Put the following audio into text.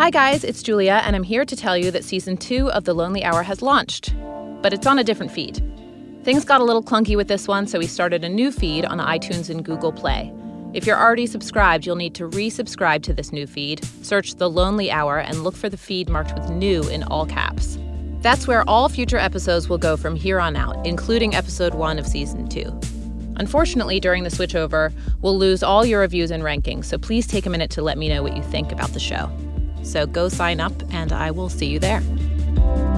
Hi guys, it's Julia, and I'm here to tell you that Season 2 of The Lonely Hour has launched, but it's on a different feed. Things got a little clunky with this one, so we started a new feed on iTunes and Google Play. If you're already subscribed, you'll need to resubscribe to this new feed, search The Lonely Hour, and look for the feed marked with new in all caps. That's where all future episodes will go from here on out, including Episode 1 of Season 2. Unfortunately, during the switchover, we'll lose all your reviews and rankings, so please take a minute to let me know what you think about the show. So go sign up, and I will see you there.